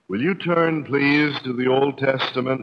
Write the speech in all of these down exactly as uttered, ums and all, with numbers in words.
Will you turn, please, to the Old Testament?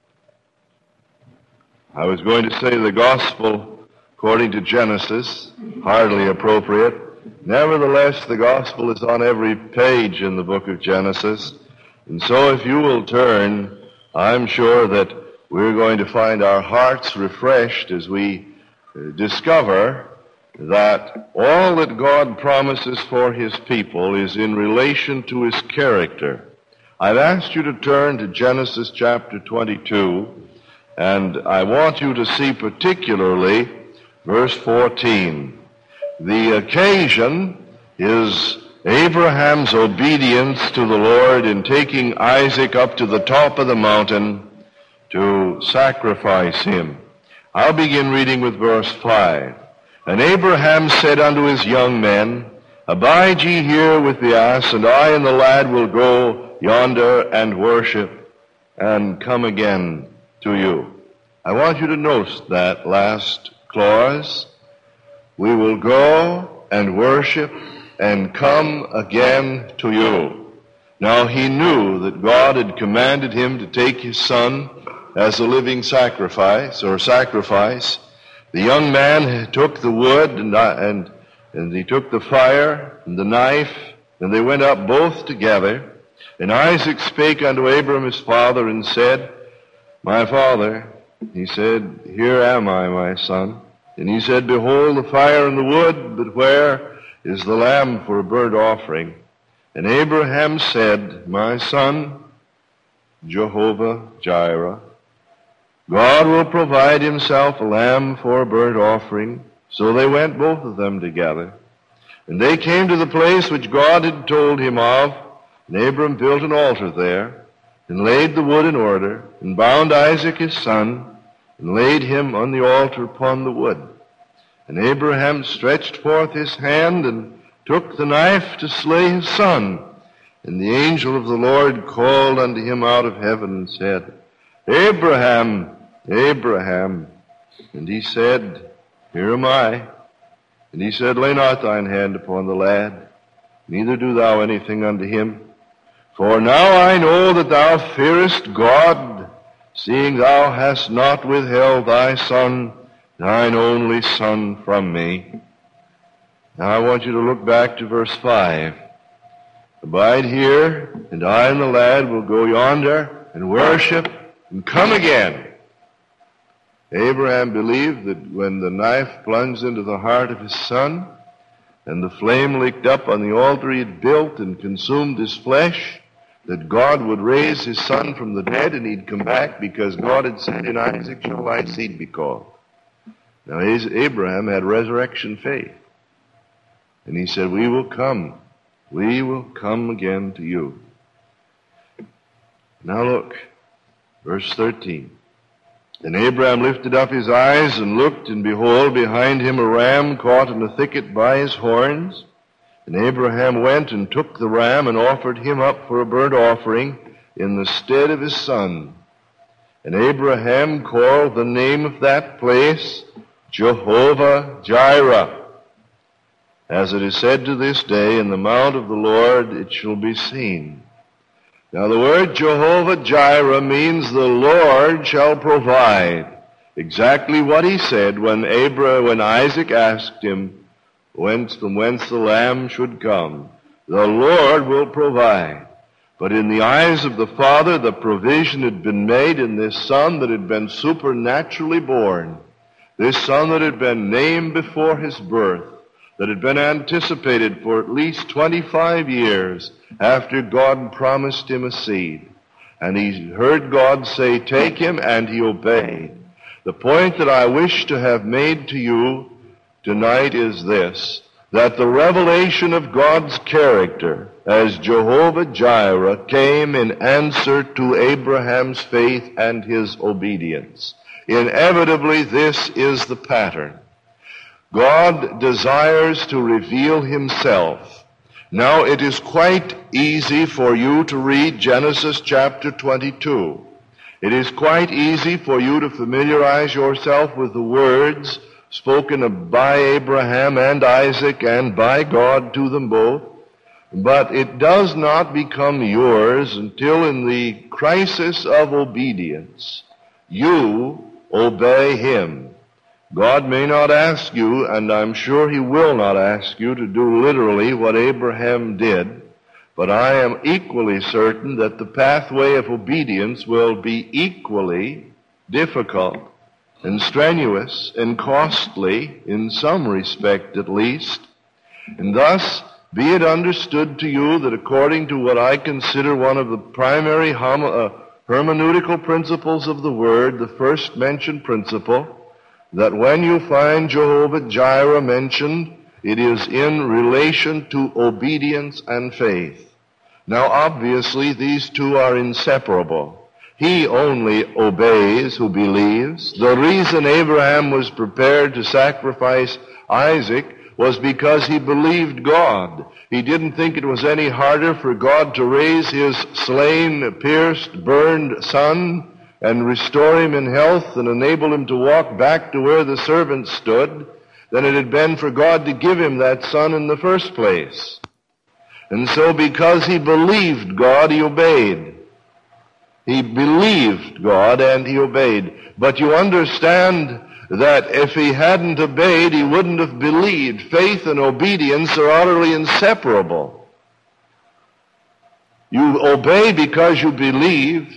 I was going to say the Gospel according to Genesis, hardly appropriate. Nevertheless, the Gospel is on every page in the book of Genesis. And so if you will turn, I'm sure that we're going to find our hearts refreshed as we discover that all that God promises for His people is in relation to His character. I've asked you to turn to Genesis chapter twenty-two, and I want you to see particularly verse fourteen. The occasion is Abraham's obedience to the Lord in taking Isaac up to the top of the mountain to sacrifice him. I'll begin reading with verse five. And Abraham said unto his young men, Abide ye here with the ass, and I and the lad will go yonder and worship, and come again to you. I want you to notice that last clause. We will go and worship and come again to you. Now he knew that God had commanded him to take his son as a living sacrifice, or sacrifice. The young man took the wood, and, and, and he took the fire and the knife, and they went up both together. And Isaac spake unto Abram his father, and said, My father. He said, Here am I, my son. And he said, Behold the fire and the wood, but where is the lamb for a burnt offering? And Abraham said, My son, Jehovah Jireh, God will provide himself a lamb for a burnt offering. So they went both of them together. And they came to the place which God had told him of. And Abram built an altar there, and laid the wood in order, and bound Isaac his son, and laid him on the altar upon the wood. And Abraham stretched forth his hand, and took the knife to slay his son. And the angel of the Lord called unto him out of heaven, and said, Abraham, Abraham. And he said, Here am I. And he said, Lay not thine hand upon the lad, neither do thou anything unto him. For now I know that thou fearest God, seeing thou hast not withheld thy son, thine only son, from me. Now I want you to look back to verse five. Abide here, and I and the lad will go yonder and worship and come again. Abraham believed that when the knife plunged into the heart of his son, and the flame licked up on the altar he had built and consumed his flesh, that God would raise his son from the dead, and he'd come back, because God had said, In Isaac shall thy seed be called. Now Abraham had resurrection faith. And he said, We will come. We will come again to you. Now look, verse thirteen. And Abraham lifted up his eyes and looked, and behold, behind him a ram caught in a thicket by his horns. And Abraham went and took the ram and offered him up for a burnt offering in the stead of his son. And Abraham called the name of that place Jehovah Jireh. As it is said to this day, In the mount of the Lord it shall be seen. Now the word Jehovah Jireh means the Lord shall provide. Exactly what he said when Abraham, when Isaac asked him whence from whence the lamb should come. The Lord will provide. But in the eyes of the Father, the provision had been made in this son that had been supernaturally born. This son that had been named before his birth, that had been anticipated for at least twenty-five years after God promised him a seed. And he heard God say, Take him, and he obeyed. The point that I wish to have made to you tonight is this, that the revelation of God's character as Jehovah Jireh came in answer to Abraham's faith and his obedience. Inevitably, this is the pattern. God desires to reveal himself. Now, it is quite easy for you to read Genesis chapter twenty-two. It is quite easy for you to familiarize yourself with the words spoken of by Abraham and Isaac and by God to them both. but it does not become yours until in the crisis of obedience you obey him. God may not ask you, and I'm sure he will not ask you to do literally what Abraham did, but I am equally certain that the pathway of obedience will be equally difficult and strenuous and costly, in some respect at least. And thus, be it understood to you that according to what I consider one of the primary hom- uh, hermeneutical principles of the Word, the first mentioned principle, that when you find Jehovah Jireh mentioned, it is in relation to obedience and faith. Now, obviously, these two are inseparable. He only obeys who believes. The reason Abraham was prepared to sacrifice Isaac was because he believed God. He didn't think it was any harder for God to raise his slain, pierced, burned son and restore him in health and enable him to walk back to where the servant stood than it had been for God to give him that son in the first place. And so because he believed God, he obeyed. He believed God and he obeyed. But you understand that if he hadn't obeyed, he wouldn't have believed. Faith and obedience are utterly inseparable. You obey because you believe.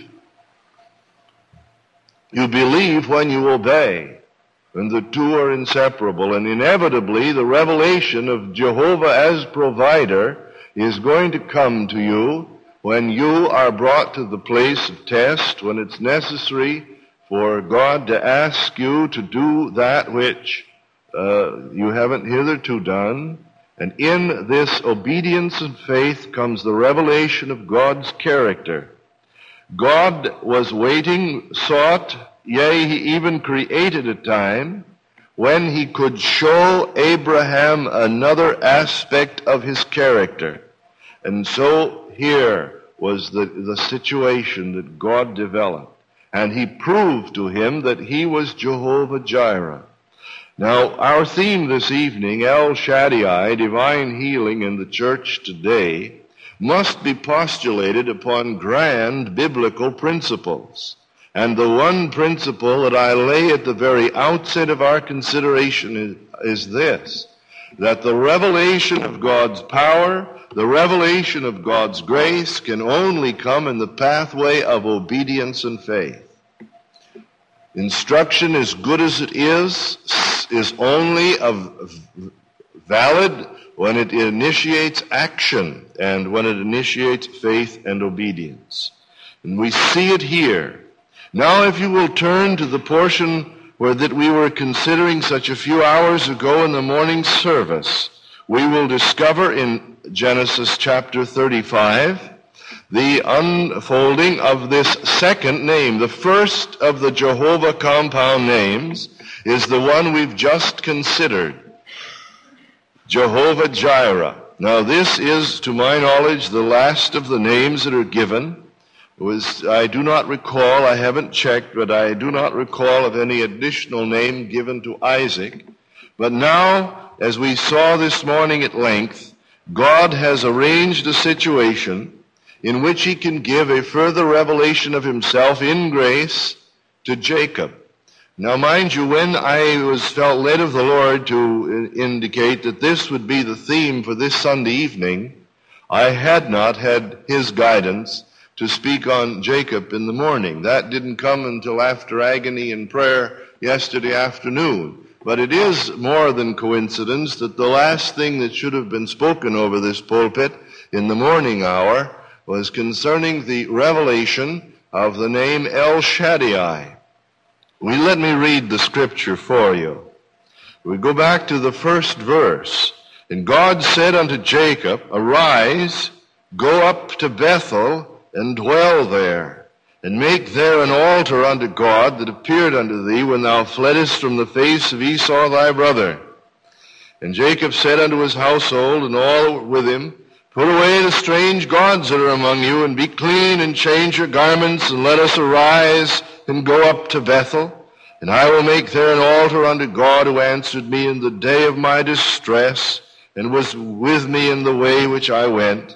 You believe when you obey. And the two are inseparable. And inevitably, the revelation of Jehovah as provider is going to come to you when you are brought to the place of test, when it's necessary for God to ask you to do that which uh, you haven't hitherto done. And in this obedience and faith comes the revelation of God's character. God was waiting, sought, yea, he even created a time when he could show Abraham another aspect of his character. And so here was the, the situation that God developed. And he proved to him that he was Jehovah Jireh. Now, our theme this evening, El Shaddai, divine healing in the church today, must be postulated upon grand biblical principles. And the one principle that I lay at the very outset of our consideration is, is this, that the revelation of God's power, the revelation of God's grace can only come in the pathway of obedience and faith. Instruction, as good as it is, is only of valid when it initiates action and when it initiates faith and obedience. And we see it here. Now, if you will turn to the portion where that we were considering such a few hours ago in the morning service, we will discover in Genesis chapter thirty-five the unfolding of this second name. The first of the Jehovah compound names is the one we've just considered, Jehovah Jireh. Now, this is, to my knowledge, the last of the names that are given. It was, I do not recall, I haven't checked, but I do not recall of any additional name given to Isaac. But now, as we saw this morning at length, God has arranged a situation in which he can give a further revelation of himself in grace to Jacob. Now, mind you, when I was felt led of the Lord to indicate that this would be the theme for this Sunday evening, I had not had his guidance to speak on Jacob in the morning. That didn't come until after agony and prayer yesterday afternoon. But it is more than coincidence that the last thing that should have been spoken over this pulpit in the morning hour was concerning the revelation of the name El Shaddai. We let me read the scripture for you. We go back to the first verse. And God said unto Jacob, Arise, go up to Bethel, and dwell there, and make there an altar unto God that appeared unto thee when thou fleddest from the face of Esau thy brother. And Jacob said unto his household and all with him, Put away the strange gods that are among you, and be clean, and change your garments, and let us arise and go up to Bethel. And I will make there an altar unto God who answered me in the day of my distress, and was with me in the way which I went.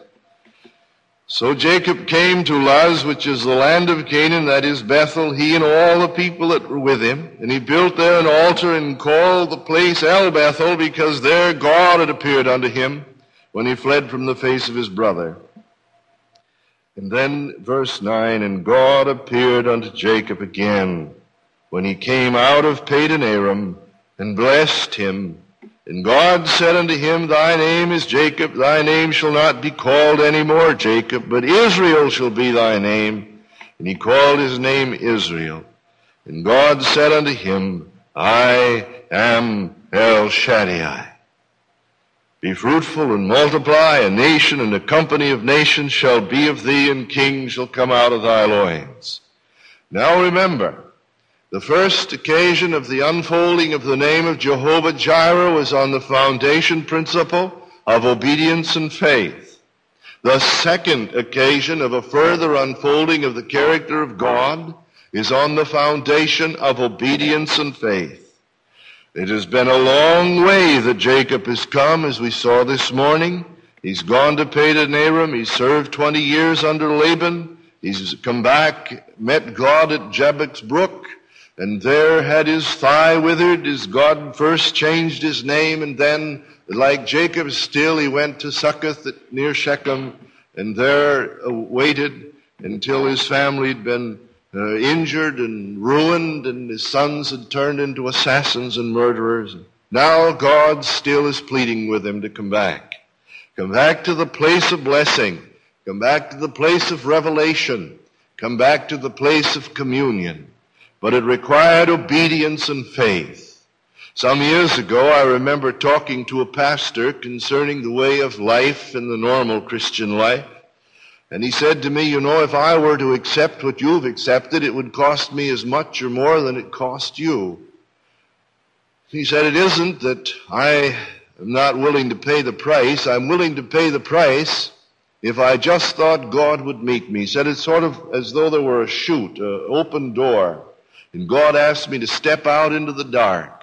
So Jacob came to Luz, which is the land of Canaan, that is Bethel, he and all the people that were with him. And he built there an altar and called the place El Bethel, because there God had appeared unto him when he fled from the face of his brother. And then verse nine, and God appeared unto Jacob again when he came out of Padan Aram, and blessed him. And God said unto him, Thy name is Jacob, thy name shall not be called any more Jacob, but Israel shall be thy name. And he called his name Israel. And God said unto him, I am El Shaddai. Be fruitful and multiply, a nation and a company of nations shall be of thee, and kings shall come out of thy loins. Now remember, the first occasion of the unfolding of the name of Jehovah-Jireh was on the foundation principle of obedience and faith. The second occasion of a further unfolding of the character of God is on the foundation of obedience and faith. It has been a long way that Jacob has come, as we saw this morning. He's gone to Padan Aram. He served twenty years under Laban. He's come back, met God at Jabbok's brook, and there had his thigh withered as God first changed his name, and then, like Jacob still, he went to Succoth near Shechem, and there waited until his family had been uh, injured and ruined, and his sons had turned into assassins and murderers. Now God still is pleading with him to come back. Come back to the place of blessing. Come back to the place of revelation. Come back to the place of communion. But it required obedience and faith. Some years ago, I remember talking to a pastor concerning the way of life in the normal Christian life. And he said to me, you know, if I were to accept what you've accepted, it would cost me as much or more than it cost you. He said, it isn't that I am not willing to pay the price. I'm willing to pay the price if I just thought God would meet me. He said it's sort of as though there were a chute, an open door. And God asked me to step out into the dark.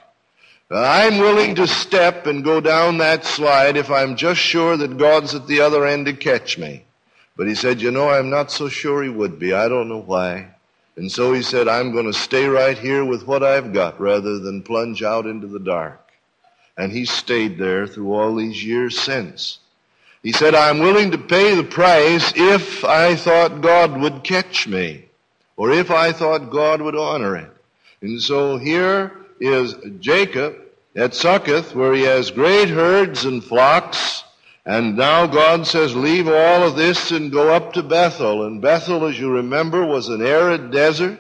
I'm willing to step and go down that slide if I'm just sure that God's at the other end to catch me. But he said, you know, I'm not so sure he would be. I don't know why. And so he said, I'm going to stay right here with what I've got rather than plunge out into the dark. And he stayed there through all these years since. He said, I'm willing to pay the price if I thought God would catch me, or if I thought God would honor it. And so here is Jacob at Succoth, where he has great herds and flocks, and now God says, leave all of this and go up to Bethel. And Bethel, as you remember, was an arid desert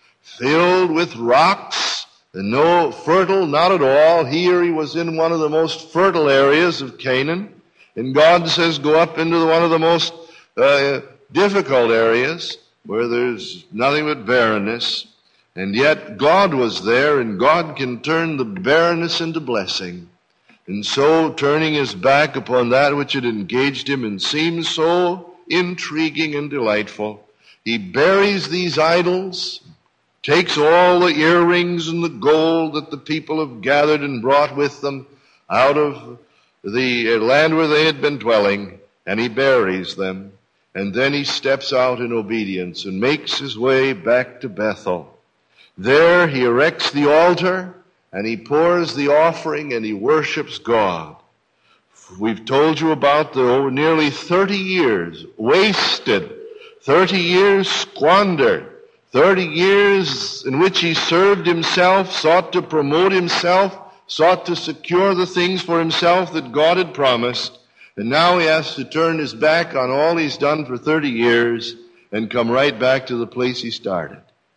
filled with rocks, and no fertile, not at all. Here he was in one of the most fertile areas of Canaan, and God says, go up into one of the most uh, difficult areas, where there's nothing but barrenness. And yet God was there, and God can turn the barrenness into blessing. And so, turning his back upon that which had engaged him and seemed so intriguing and delightful, he buries these idols, takes all the earrings and the gold that the people have gathered and brought with them out of the land where they had been dwelling, and he buries them. And then he steps out in obedience and makes his way back to Bethel. There he erects the altar, and he pours the offering, and he worships God. We've told you about the over nearly thirty years wasted, thirty years squandered, thirty years in which he served himself, sought to promote himself, sought to secure the things for himself that God had promised. And now he has to turn his back on all he's done for thirty years and come right back to the place he started.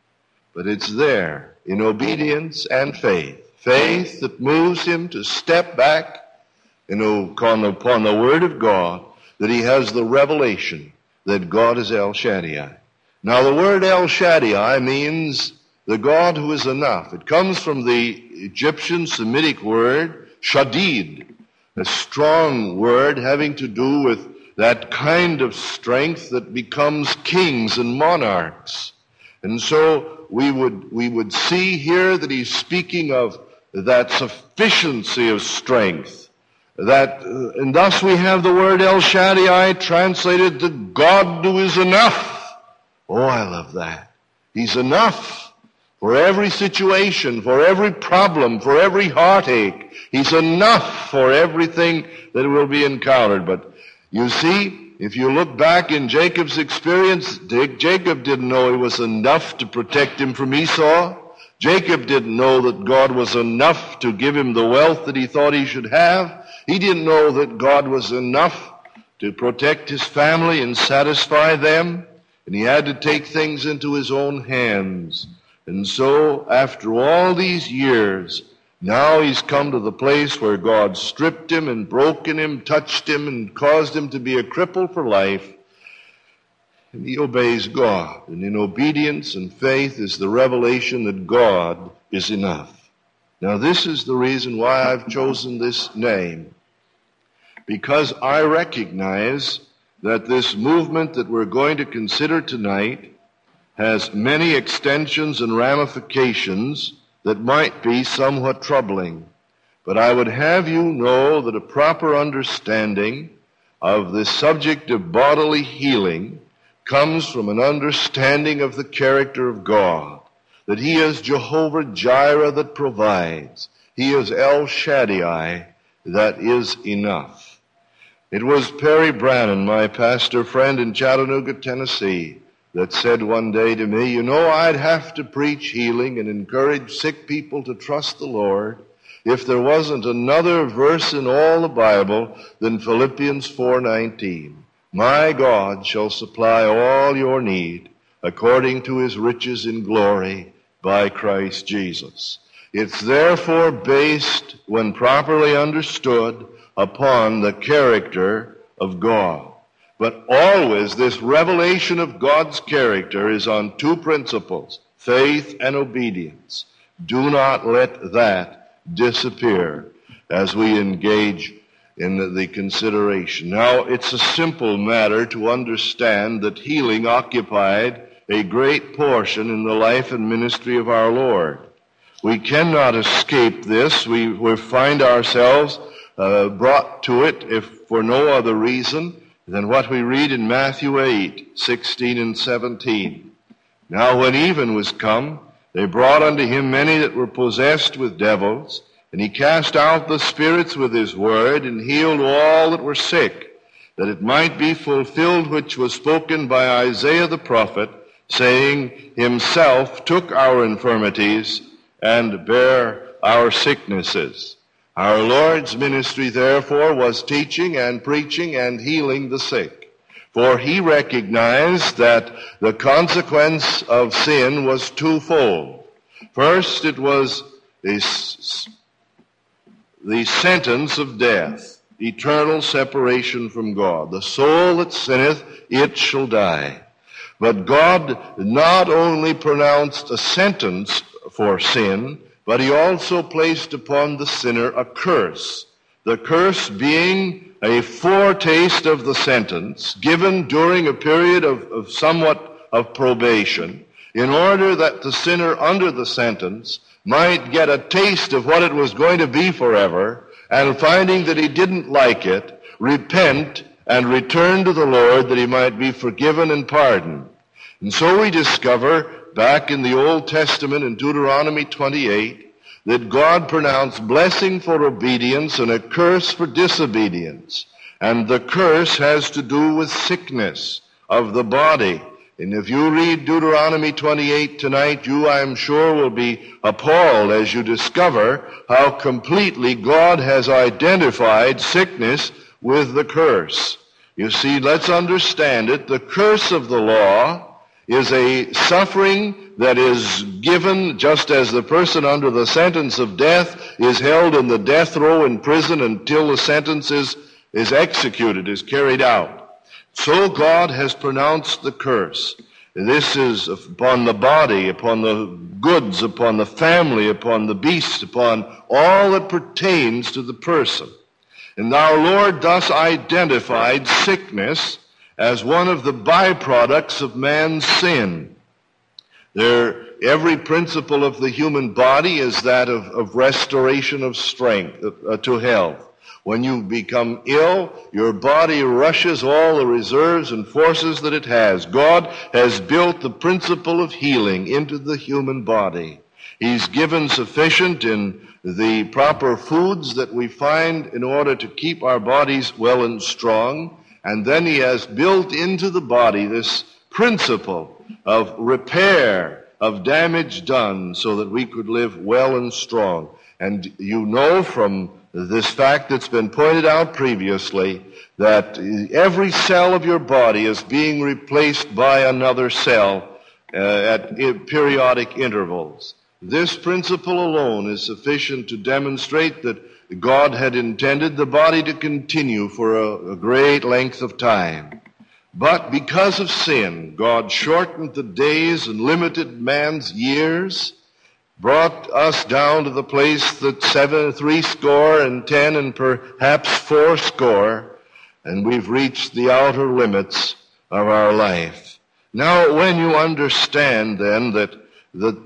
But it's there in obedience and faith. Faith that moves him to step back and upon the word of God, that he has the revelation that God is El Shaddai. Now the word El Shaddai means the God who is enough. It comes from the Egyptian Semitic word shadid, a strong word having to do with that kind of strength that becomes kings and monarchs. And so we would we would see here that he's speaking of that sufficiency of strength that, uh, and thus we have the word El Shaddai translated the God who is enough. Oh, I love that. He's enough for every situation, for every problem, for every heartache. He's enough for everything that will be encountered. But you see, if you look back in Jacob's experience, Jacob didn't know he was enough to protect him from Esau. Jacob didn't know that God was enough to give him the wealth that he thought he should have. He didn't know that God was enough to protect his family and satisfy them. And he had to take things into his own hands. And so, after all these years, now he's come to the place where God stripped him and broken him, touched him, and caused him to be a cripple for life. And he obeys God. And in obedience and faith is the revelation that God is enough. Now, this is the reason why I've chosen this name. Because I recognize that this movement that we're going to consider tonight has many extensions and ramifications that might be somewhat troubling. But I would have you know that a proper understanding of the subject of bodily healing comes from an understanding of the character of God, that He is Jehovah Jireh that provides. He is El Shaddai that is enough. It was Perry Brannon, my pastor friend in Chattanooga, Tennessee, that said one day to me, you know, I'd have to preach healing and encourage sick people to trust the Lord if there wasn't another verse in all the Bible than Philippians four nineteen. My God shall supply all your need according to His riches in glory by Christ Jesus. It's therefore based, when properly understood, upon the character of God. But always this revelation of God's character is on two principles, faith and obedience. Do not let that disappear as we engage in the consideration. Now, it's a simple matter to understand that healing occupied a great portion in the life and ministry of our Lord. We cannot escape this. We, we find ourselves uh, brought to it, if for no other reason than what we read in Matthew eight, sixteen and seventeen. Now when even was come, they brought unto him many that were possessed with devils, and he cast out the spirits with his word, and healed all that were sick, that it might be fulfilled which was spoken by Isaiah the prophet, saying, Himself took our infirmities and bare our sicknesses. Our Lord's ministry, therefore, was teaching and preaching and healing the sick. For He recognized that the consequence of sin was twofold. First, it was the, the sentence of death, eternal separation from God. The soul that sinneth, it shall die. But God not only pronounced a sentence for sin, but He also placed upon the sinner a curse, the curse being a foretaste of the sentence given during a period of, of somewhat of probation, in order that the sinner under the sentence might get a taste of what it was going to be forever, and finding that he didn't like it, repent and return to the Lord that he might be forgiven and pardoned. And so we discover back in the Old Testament in Deuteronomy twenty-eight that God pronounced blessing for obedience and a curse for disobedience. And the curse has to do with sickness of the body. And if you read Deuteronomy twenty-eight tonight, you, I am sure, will be appalled as you discover how completely God has identified sickness with the curse. You see, let's understand it. The curse of the law is a suffering that is given just as the person under the sentence of death is held in the death row in prison until the sentence is, is executed, is carried out. So God has pronounced the curse. This is upon the body, upon the goods, upon the family, upon the beast, upon all that pertains to the person. And our Lord thus identified sickness as one of the byproducts of man's sin. There, every principle of the human body is that of, of restoration of strength uh, to health. When you become ill, your body rushes all the reserves and forces that it has. God has built the principle of healing into the human body. He's given sufficient in the proper foods that we find in order to keep our bodies well and strong. And then he has built into the body this principle of repair, of damage done, so that we could live well and strong. And you know from this fact that's been pointed out previously that every cell of your body is being replaced by another cell uh, at periodic intervals. This principle alone is sufficient to demonstrate that God had intended the body to continue for a, a great length of time. But because of sin, God shortened the days and limited man's years, brought us down to the place that seven, three score and ten and perhaps four score, and we've reached the outer limits of our life. Now, when you understand then that the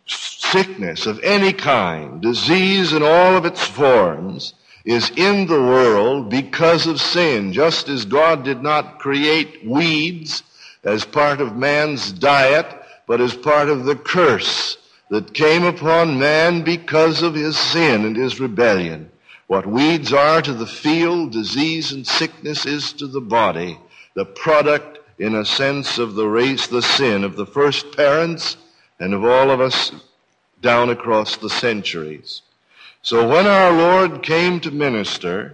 sickness of any kind, disease in all of its forms, is in the world because of sin, just as God did not create weeds as part of man's diet, but as part of the curse that came upon man because of his sin and his rebellion. What weeds are to the field, disease and sickness is to the body, the product, in a sense, of the race, the sin of the first parents and of all of us down across the centuries. So when our Lord came to minister,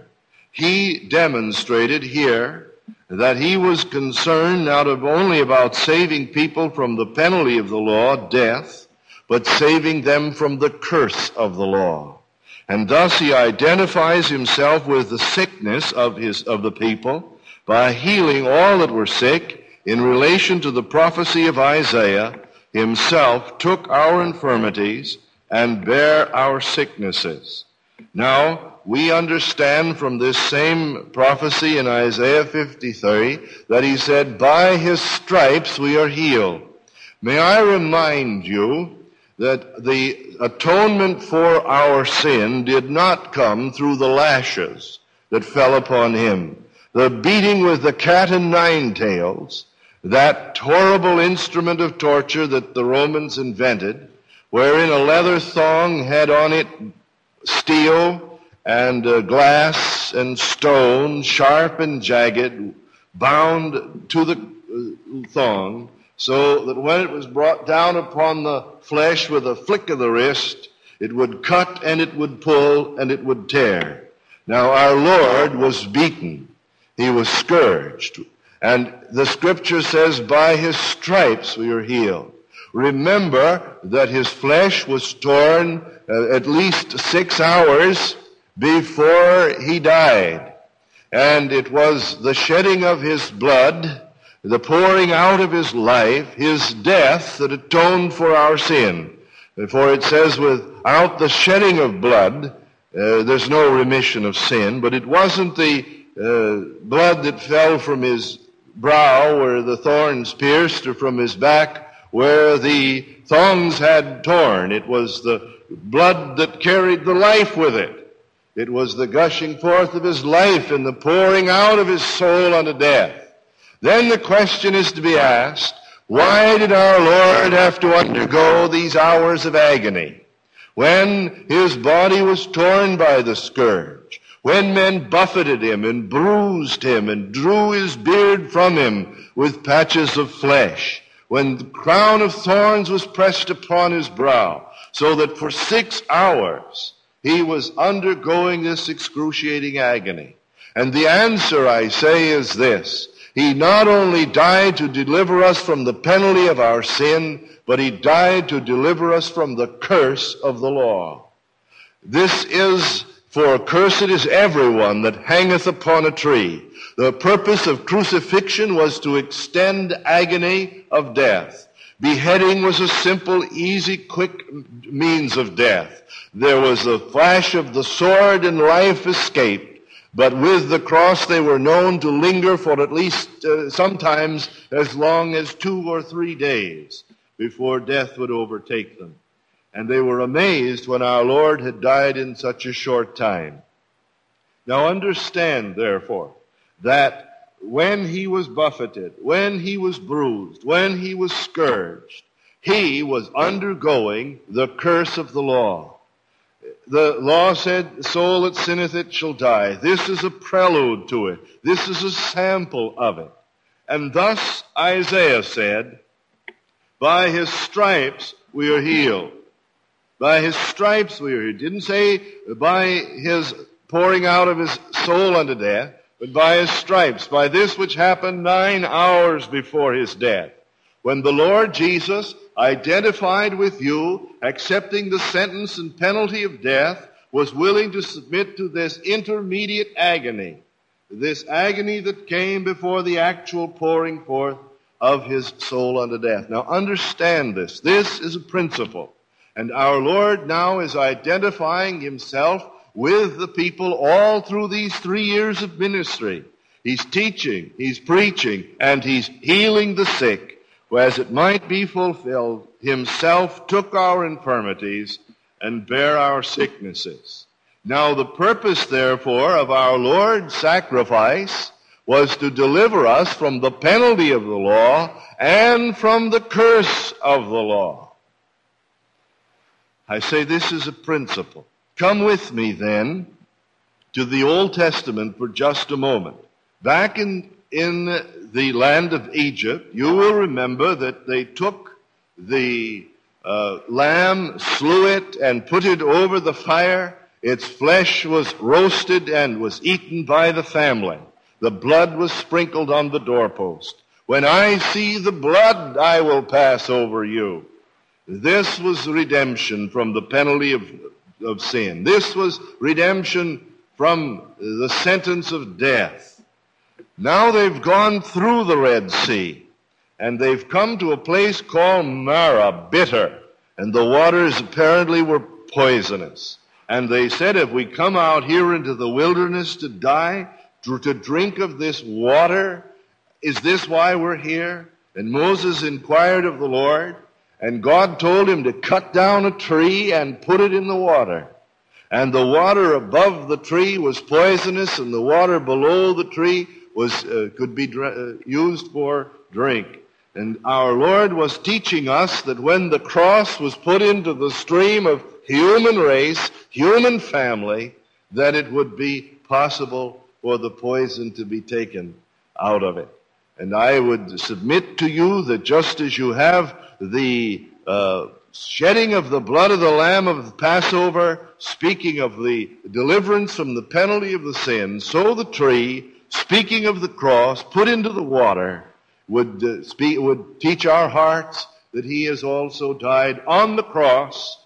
he demonstrated here that he was concerned not only about saving people from the penalty of the law, death, but saving them from the curse of the law. And thus he identifies himself with the sickness of his of the people by healing all that were sick. In relation to the prophecy of Isaiah, himself took our infirmities and bare our sicknesses. Now, we understand from this same prophecy in Isaiah fifty-three that he said, by his stripes we are healed. May I remind you that the atonement for our sin did not come through the lashes that fell upon him. The beating with the cat and nine tails, that horrible instrument of torture that the Romans invented, wherein a leather thong had on it steel and uh, glass and stone, sharp and jagged, bound to the uh, thong, so that when it was brought down upon the flesh with a flick of the wrist, it would cut and it would pull and it would tear. Now our Lord was beaten. He was scourged. And the scripture says, by his stripes we are healed. Remember that his flesh was torn uh, at least six hours before he died. And it was the shedding of his blood, the pouring out of his life, his death, that atoned for our sin. For it says, without the shedding of blood, uh, there's no remission of sin. But it wasn't the uh, blood that fell from his brow where the thorns pierced, or from his back where the thongs had torn. It was the blood that carried the life with it. It was the gushing forth of his life and the pouring out of his soul unto death. Then the question is to be asked, why did our Lord have to undergo these hours of agony? When his body was torn by the scourge, when men buffeted him and bruised him and drew his beard from him with patches of flesh, when the crown of thorns was pressed upon his brow, so that for six hours he was undergoing this excruciating agony. And the answer, I say, is this. He not only died to deliver us from the penalty of our sin, but he died to deliver us from the curse of the law. This is, for cursed is everyone that hangeth upon a tree. The purpose of crucifixion was to extend agony of death. Beheading was a simple, easy, quick means of death. There was a flash of the sword and life escaped. But with the cross they were known to linger for at least uh, sometimes as long as two or three days before death would overtake them. And they were amazed when our Lord had died in such a short time. Now understand, therefore, that when he was buffeted, when he was bruised, when he was scourged, he was undergoing the curse of the law. The law said, the soul that sinneth it shall die. This is a prelude to it. This is a sample of it. And thus Isaiah said, by his stripes we are healed. By his stripes we are healed. He didn't say by his pouring out of his soul unto death, but by his stripes, by this which happened nine hours before his death, when the Lord Jesus, identified with you, accepting the sentence and penalty of death, was willing to submit to this intermediate agony, this agony that came before the actual pouring forth of his soul unto death. Now understand this. This is a principle. And our Lord now is identifying himself with the people all through these three years of ministry. He's teaching, he's preaching, and he's healing the sick, who, as it might be fulfilled, himself took our infirmities and bare our sicknesses. Now the purpose, therefore, of our Lord's sacrifice was to deliver us from the penalty of the law and from the curse of the law. I say this is a principle. Come with me, then, to the Old Testament for just a moment. Back in, in the land of Egypt, you will remember that they took the uh, lamb, slew it, and put it over the fire. Its flesh was roasted and was eaten by the family. The blood was sprinkled on the doorpost. When I see the blood, I will pass over you. This was redemption from the penalty of of sin. This was redemption from the sentence of death. Now they've gone through the Red Sea, and they've come to a place called Marah, bitter, and the waters apparently were poisonous. And they said, if we come out here into the wilderness to die, to, to drink of this water, is this why we're here? And Moses inquired of the Lord, and God told him to cut down a tree and put it in the water. And the water above the tree was poisonous, and the water below the tree was uh, could be dr- uh, used for drink. And our Lord was teaching us that when the cross was put into the stream of human race, human family, that it would be possible for the poison to be taken out of it. And I would submit to you that just as you have the uh, shedding of the blood of the Lamb of the Passover, speaking of the deliverance from the penalty of the sin, so the tree, speaking of the cross, put into the water, would uh, speak, would teach our hearts that he has also died on the cross.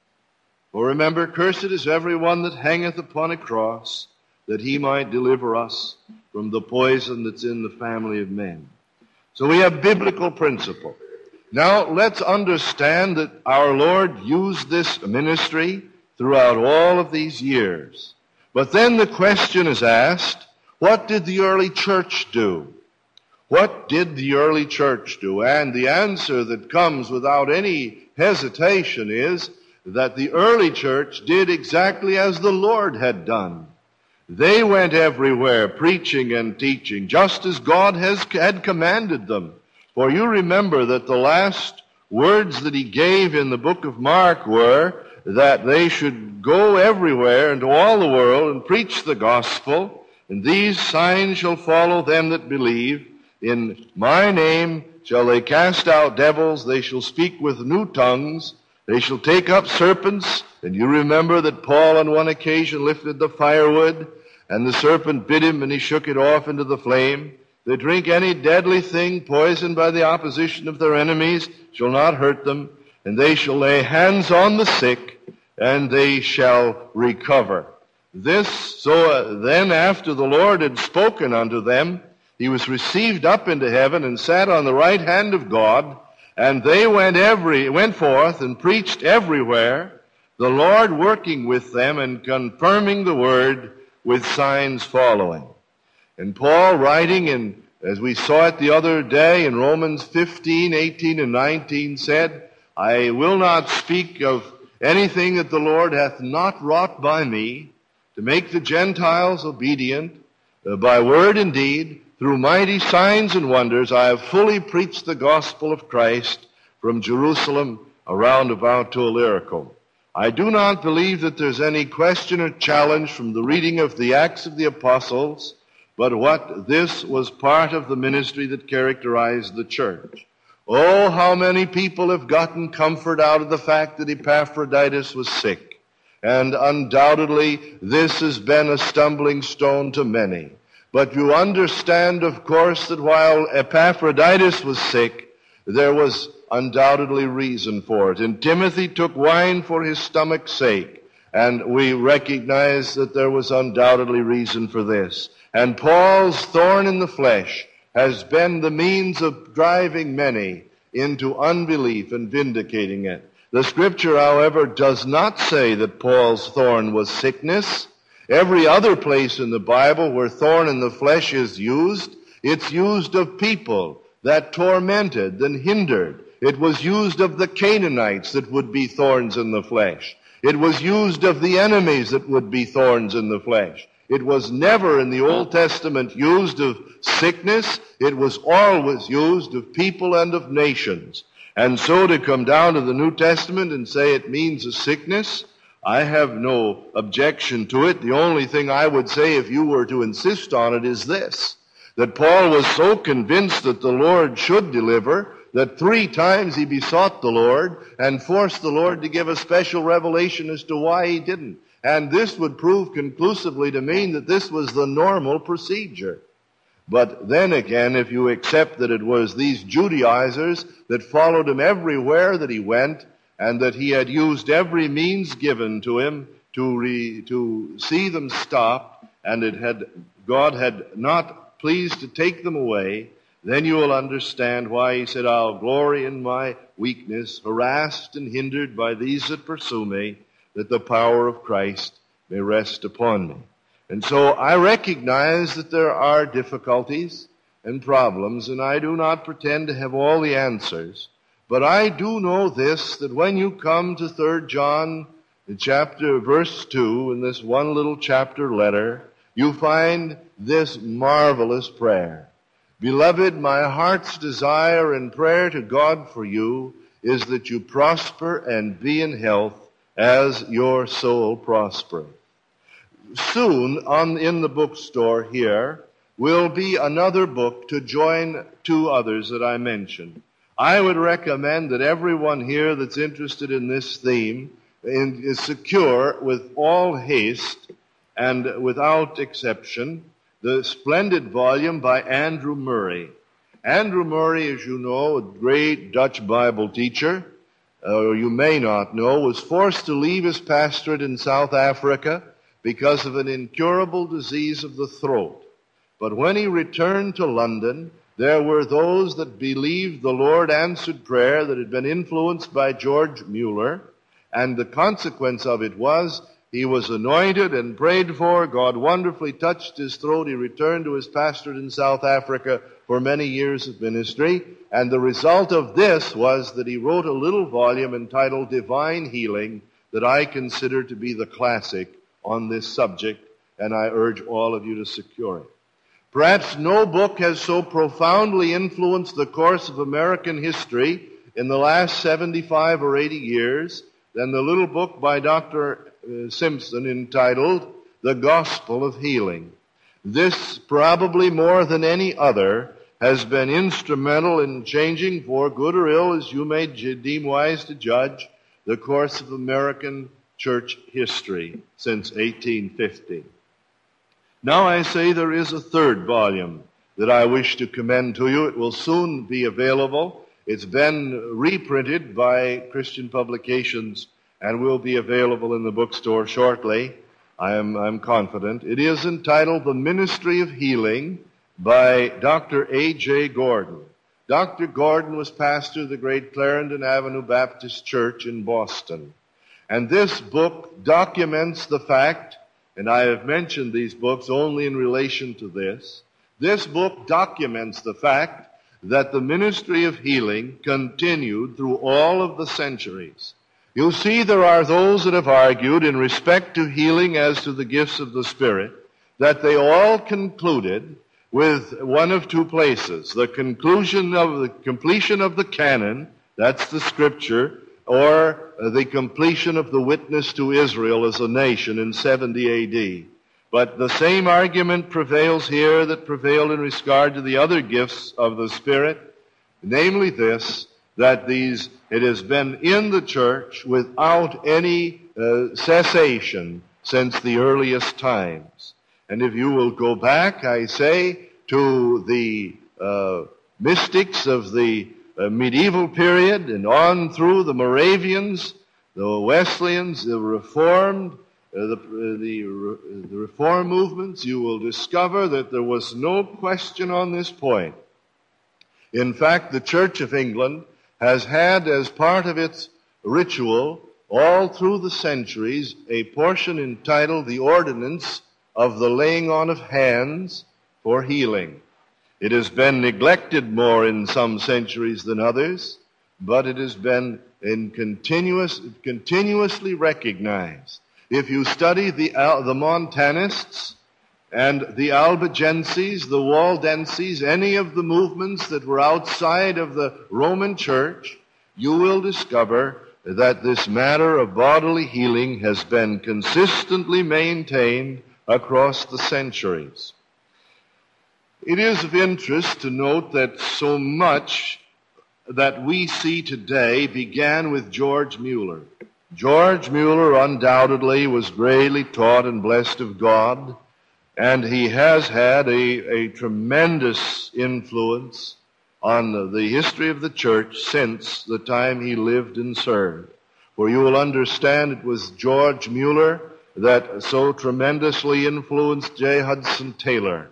For remember, cursed is everyone that hangeth upon a cross, that he might deliver us from the poison that's in the family of men. So we have biblical principle. Now, let's understand that our Lord used this ministry throughout all of these years. But then the question is asked, what did the early church do? What did the early church do? And the answer that comes without any hesitation is that the early church did exactly as the Lord had done. They went everywhere preaching and teaching, just as God has, had commanded them. For you remember that the last words that he gave in the book of Mark were that they should go everywhere into all the world and preach the gospel, and these signs shall follow them that believe. In my name shall they cast out devils, they shall speak with new tongues, they shall take up serpents. And you remember that Paul on one occasion lifted the firewood, and the serpent bit him, and he shook it off into the flame. They drink any deadly thing poisoned by the opposition of their enemies shall not hurt them, and they shall lay hands on the sick, and they shall recover. This, so uh, then after the Lord had spoken unto them, he was received up into heaven and sat on the right hand of God, and they went every went forth and preached everywhere, the Lord working with them and confirming the word with signs following. And Paul, writing in, as we saw it the other day in Romans fifteen, eighteen, and nineteen, said, I will not speak of anything that the Lord hath not wrought by me, to to make the Gentiles obedient, uh, by word and deed, through mighty signs and wonders, I have fully preached the gospel of Christ from Jerusalem around about to Illyricum. I do not believe that there's any question or challenge from the reading of the Acts of the Apostles, but what this was part of the ministry that characterized the church. Oh, how many people have gotten comfort out of the fact that Epaphroditus was sick. And undoubtedly, this has been a stumbling stone to many. But you understand, of course, that while Epaphroditus was sick, there was undoubtedly reason for it. And Timothy took wine for his stomach's sake. And we recognize that there was undoubtedly reason for this. And Paul's thorn in the flesh has been the means of driving many into unbelief and vindicating it. The Scripture, however, does not say that Paul's thorn was sickness. Every other place in the Bible where thorn in the flesh is used, it's used of people that tormented and hindered. It was used of the Canaanites that would be thorns in the flesh. It was used of the enemies that would be thorns in the flesh. It was never in the Old Testament used of sickness. It was always used of people and of nations. And so to come down to the New Testament and say it means a sickness, I have no objection to it. The only thing I would say if you were to insist on it is this, that Paul was so convinced that the Lord should deliver that three times he besought the Lord and forced the Lord to give a special revelation as to why he didn't. And this would prove conclusively to mean that this was the normal procedure. But then again, if you accept that it was these Judaizers that followed him everywhere that he went, and that he had used every means given to him to re, to see them stopped, and it had God had not pleased to take them away, then you will understand why he said, I'll glory in my weakness, harassed and hindered by these that pursue me, that the power of Christ may rest upon me. And so I recognize that there are difficulties and problems, and I do not pretend to have all the answers. But I do know this, that when you come to Third John chapter, verse two, in this one little chapter letter, you find this marvelous prayer. Beloved, my heart's desire and prayer to God for you is that you prosper and be in health as your soul prospereth. Soon, on, in the bookstore here, will be another book to join two others that I mentioned. I would recommend that everyone here that's interested in this theme is secure with all haste and without exception the splendid volume by Andrew Murray. Andrew Murray, as you know, a great Dutch Bible teacher, or you may not know, was forced to leave his pastorate in South Africa because of an incurable disease of the throat. But when he returned to London, there were those that believed the Lord answered prayer that had been influenced by George Mueller, and the consequence of it was he was anointed and prayed for. God wonderfully touched his throat. He returned to his pastorate in South Africa for many years of ministry, and the result of this was that he wrote a little volume entitled Divine Healing that I consider to be the classic on this subject, and I urge all of you to secure it. Perhaps no book has so profoundly influenced the course of American history in the last seventy-five or eighty years than the little book by Doctor Simpson entitled The Gospel of Healing. This, probably more than any other, has been instrumental in changing, for good or ill, as you may deem wise to judge, the course of American church history since eighteen fifty. Now I say there is a third volume that I wish to commend to you. It will soon be available. It's been reprinted by Christian Publications and will be available in the bookstore shortly. I am I'm confident. It is entitled The Ministry of Healing by Doctor A J Gordon. Doctor Gordon was pastor of the great Clarendon Avenue Baptist Church in Boston. And this book documents the fact, and I have mentioned these books only in relation to this, this book documents the fact that the ministry of healing continued through all of the centuries. You see, there are those that have argued in respect to healing as to the gifts of the Spirit that they all concluded with one of two places: the conclusion of the completion of the canon, that's the Scripture, or the completion of the witness to Israel as a nation in seventy A D. But the same argument prevails here that prevailed in regard to the other gifts of the Spirit, namely this, that these, it has been in the church without any uh, cessation since the earliest times. And if you will go back, I say, to the uh, mystics of the uh, medieval period and on through the Moravians, the Wesleyans, the Reformed, uh, the, uh, the, uh, the Reform movements, you will discover that there was no question on this point. In fact, the Church of England has had as part of its ritual all through the centuries a portion entitled the Ordinance of the Laying On of Hands for Healing. It has been neglected more in some centuries than others, but it has been in continuous, continuously recognized. If you study the, the Montanists and the Albigenses, the Waldenses, any of the movements that were outside of the Roman Church, you will discover that this matter of bodily healing has been consistently maintained across the centuries. It is of interest to note that so much that we see today began with George Mueller. George Mueller undoubtedly was greatly taught and blessed of God, and he has had a, a tremendous influence on the history of the church since the time he lived and served. For you will understand it was George Mueller that so tremendously influenced J. Hudson Taylor.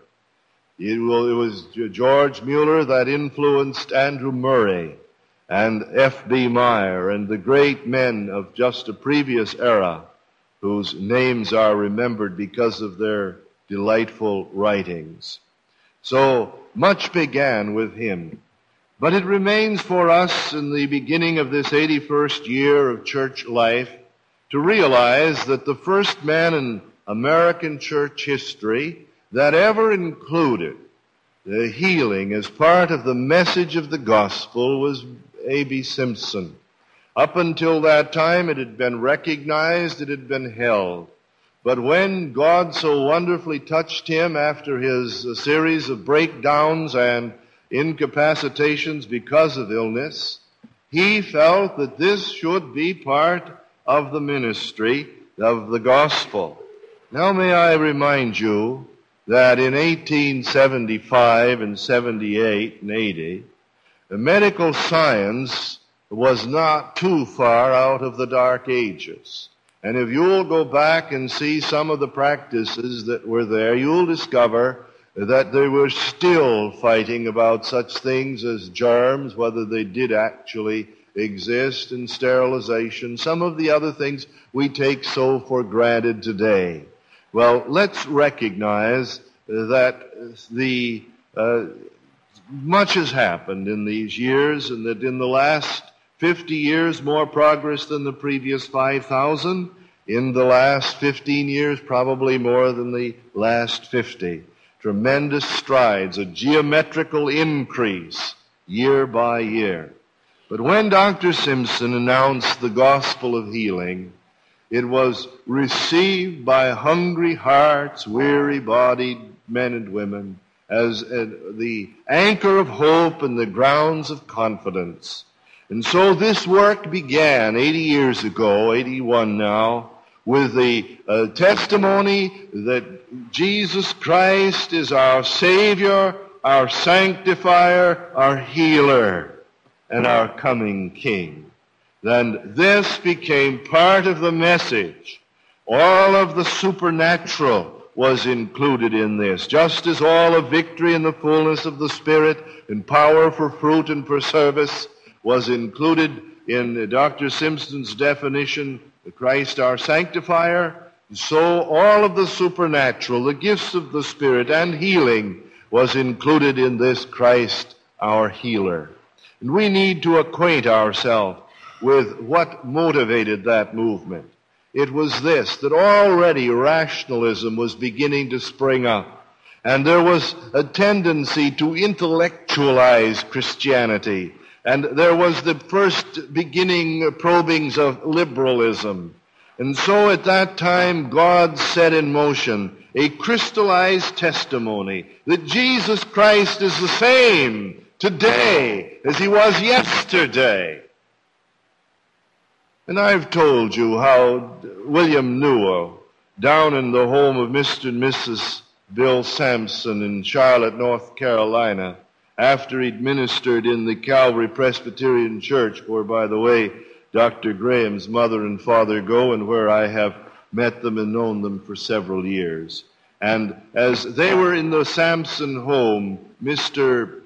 It was George Mueller that influenced Andrew Murray and F B Meyer and the great men of just a previous era whose names are remembered because of their delightful writings. So much began with him. But it remains for us in the beginning of this eighty-first year of church life to realize that the first man in American church history that ever included the healing as part of the message of the gospel was A B Simpson. Up until that time, it had been recognized, it had been held. But when God so wonderfully touched him after his uh, series of breakdowns and incapacitations because of illness, he felt that this should be part of the ministry of the gospel. Now may I remind you that in eighteen seventy-five and seventy-eight and eighty, the medical science was not too far out of the dark ages. And if you'll go back and see some of the practices that were there, you'll discover that they were still fighting about such things as germs, whether they did actually exist, and sterilization, some of the other things we take so for granted today. Well, let's recognize that the uh, much has happened in these years, and that in the last fifty years, more progress than the previous five thousand. In the last fifteen years, probably more than the last fifty. Tremendous strides, a geometrical increase year by year. But when Doctor Simpson announced the gospel of healing, it was received by hungry hearts, weary-bodied men and women as the anchor of hope and the grounds of confidence. And so this work began eighty years ago, eighty-one now, with the uh, testimony that Jesus Christ is our Savior, our Sanctifier, our Healer, and our coming King. Then this became part of the message. All of the supernatural was included in this, just as all of victory and the fullness of the Spirit and power for fruit and for service was included in Doctor Simpson's definition, Christ our Sanctifier. So all of the supernatural, the gifts of the Spirit and healing was included in this Christ our Healer. And we need to acquaint ourselves with what motivated that movement. It was this, that already rationalism was beginning to spring up, and there was a tendency to intellectualize Christianity, and there was the first beginning probings of liberalism. And so at that time, God set in motion a crystallized testimony that Jesus Christ is the same today as he was yesterday. And I've told you how William Newell, down in the home of Mister and Missus Bill Sampson in Charlotte, North Carolina, after he'd ministered in the Calvary Presbyterian Church, where, by the way, Doctor Graham's mother and father go, and where I have met them and known them for several years. And as they were in the Sampson home, Mister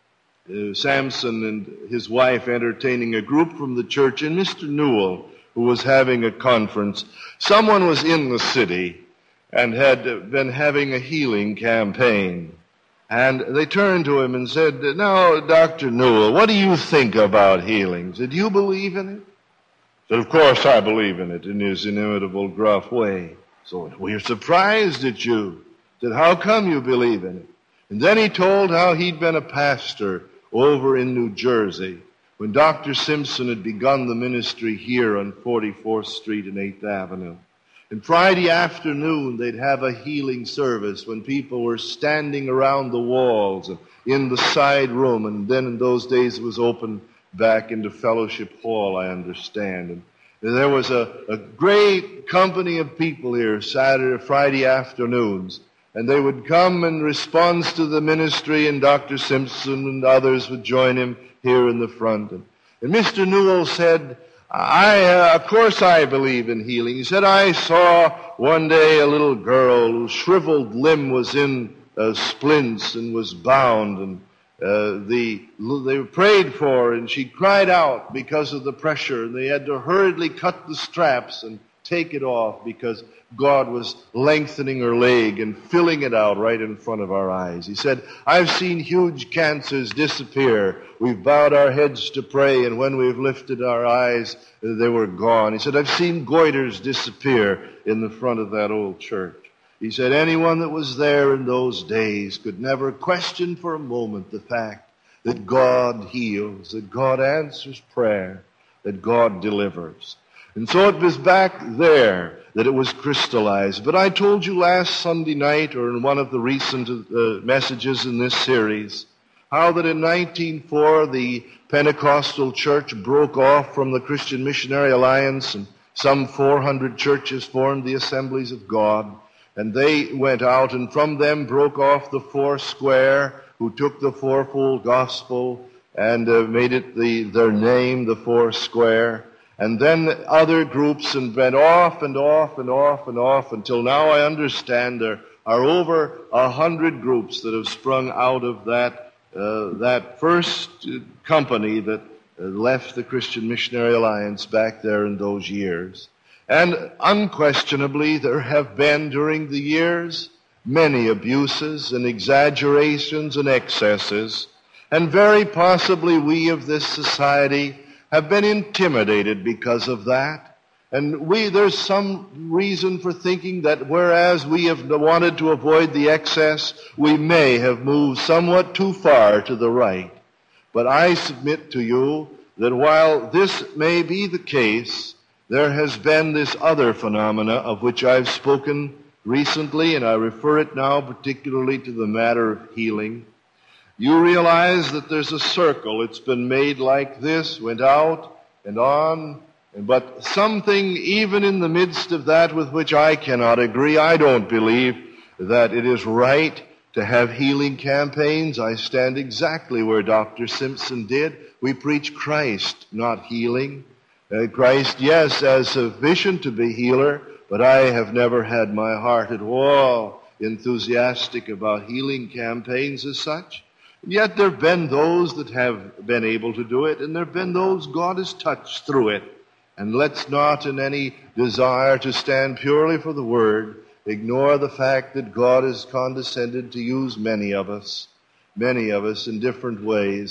Uh, Sampson and his wife entertaining a group from the church, and Mister Newell, who was having a conference, someone was in the city and had been having a healing campaign. And they turned to him and said, "Now, Doctor Newell, what do you think about healings? Do you believe in it?" He said, "Of course I believe in it," in his inimitable, gruff way. "So we're surprised at you." He said, "How come you believe in it?" And then he told how he'd been a pastor over in New Jersey when Doctor Simpson had begun the ministry here on forty-fourth Street and eighth Avenue. And Friday afternoon, they'd have a healing service when people were standing around the walls and in the side room. And then in those days, it was open back into Fellowship Hall, I understand. And there was a, a great company of people here Saturday, Friday afternoons. And they would come in response to the ministry, and Doctor Simpson and others would join him here in the front. And, and Mister Newell said, I, uh, of course I believe in healing. He said, I saw one day a little girl whose shriveled limb was in uh, splints and was bound, and uh, the, they prayed for her, and she cried out because of the pressure, and they had to hurriedly cut the straps and take it off because God was lengthening her leg and filling it out right in front of our eyes. He said, I've seen huge cancers disappear. We've bowed our heads to pray, and when we've lifted our eyes, they were gone. He said, I've seen goiters disappear in the front of that old church. He said, anyone that was there in those days could never question for a moment the fact that God heals, that God answers prayer, that God delivers. And so it was back there that it was crystallized. But I told you last Sunday night, or in one of the recent uh, messages in this series, how that in nineteen oh four the Pentecostal church broke off from the Christian Missionary Alliance, and some four hundred churches formed the Assemblies of God. And they went out, and from them broke off the Four Square, who took the fourfold gospel and uh, made it the, their name, the Four Square. And then other groups, and went off and off and off and off until now I understand there are over a hundred groups that have sprung out of that uh, that first company that uh, left the Christian Missionary Alliance back there in those years. And unquestionably there have been during the years many abuses and exaggerations and excesses, and very possibly we of this society have been intimidated because of that. And we, there's some reason for thinking that whereas we have wanted to avoid the excess, we may have moved somewhat too far to the right. But I submit to you that while this may be the case, there has been this other phenomena of which I've spoken recently, and I refer it now particularly to the matter of healing. You realize that there's a circle. It's been made like this, went out and on, but something even in the midst of that with which I cannot agree. I don't believe that it is right to have healing campaigns. I stand exactly where Doctor Simpson did. We preach Christ, not healing. Uh, Christ, yes, as sufficient to be healer, but I have never had my heart at all enthusiastic about healing campaigns as such. Yet there have been those that have been able to do it, and there have been those God has touched through it. And let's not, in any desire to stand purely for the Word, ignore the fact that God has condescended to use many of us, many of us in different ways.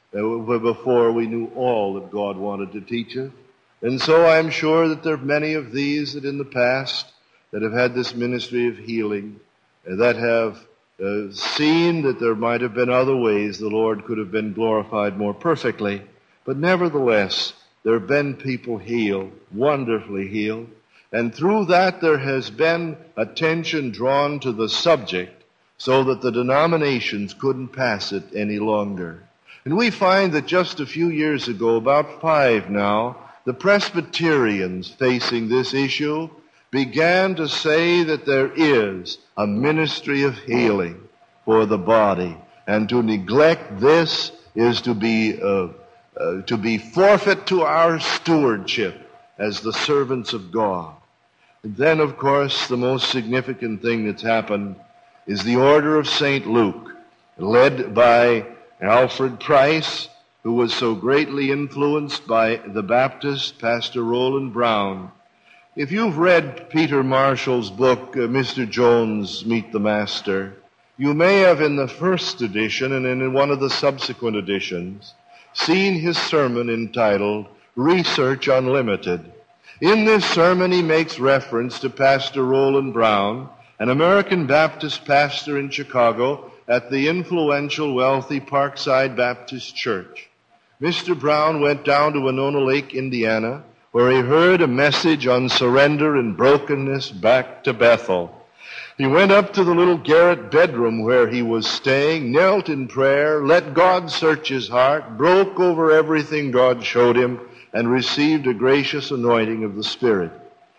uh, before we knew all that God wanted to teach us. And so I'm sure that there are many of these that in the past that have had this ministry of healing, uh, that have uh, seen that there might have been other ways the Lord could have been glorified more perfectly. But nevertheless, there have been people healed, wonderfully healed. And through that there has been attention drawn to the subject so that the denominations couldn't pass it any longer. And we find that just a few years ago, about five now, the Presbyterians facing this issue began to say that there is a ministry of healing for the body. And to neglect this is to be, uh, uh, to be forfeit to our stewardship as the servants of God. And then, of course, the most significant thing that's happened is the Order of Saint Luke, led by Alfred Price, who was so greatly influenced by the Baptist, Pastor Roland Brown. If you've read Peter Marshall's book, uh, Mister Jones, Meet the Master, you may have in the first edition and in one of the subsequent editions seen his sermon entitled Research Unlimited. In this sermon, he makes reference to Pastor Roland Brown, an American Baptist pastor in Chicago at the influential, wealthy Parkside Baptist Church. Mister Brown went down to Winona Lake, Indiana, where he heard a message on surrender and brokenness back to Bethel. He went up to the little garret bedroom where he was staying, knelt in prayer, let God search his heart, broke over everything God showed him, and received a gracious anointing of the Spirit.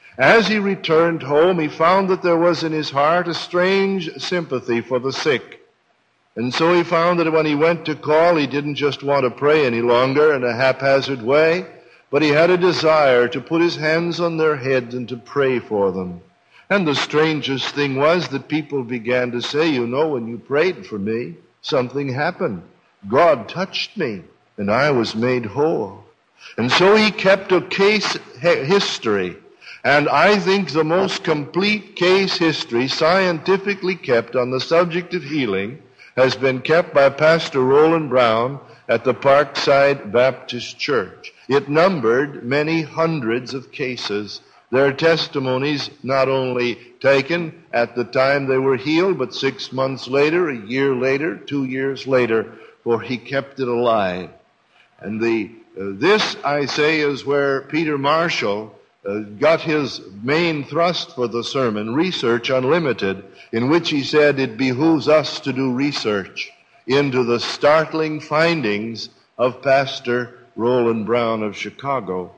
As he returned home, he found that there was in his heart a strange sympathy for the sick. And so he found that when he went to call, he didn't just want to pray any longer in a haphazard way, but he had a desire to put his hands on their heads and to pray for them. And the strangest thing was that people began to say, you know, when you prayed for me, something happened. God touched me, and I was made whole. And so he kept a case history, and I think the most complete case history scientifically kept on the subject of healing has been kept by Pastor Roland Brown at the Parkside Baptist Church. It numbered many hundreds of cases. Their testimonies not only taken at the time they were healed, but six months later, a year later, two years later, for he kept it alive. And the Uh, this, I say, is where Peter Marshall uh, got his main thrust for the sermon, Research Unlimited, in which he said it behooves us to do research into the startling findings of Pastor Roland Brown of Chicago.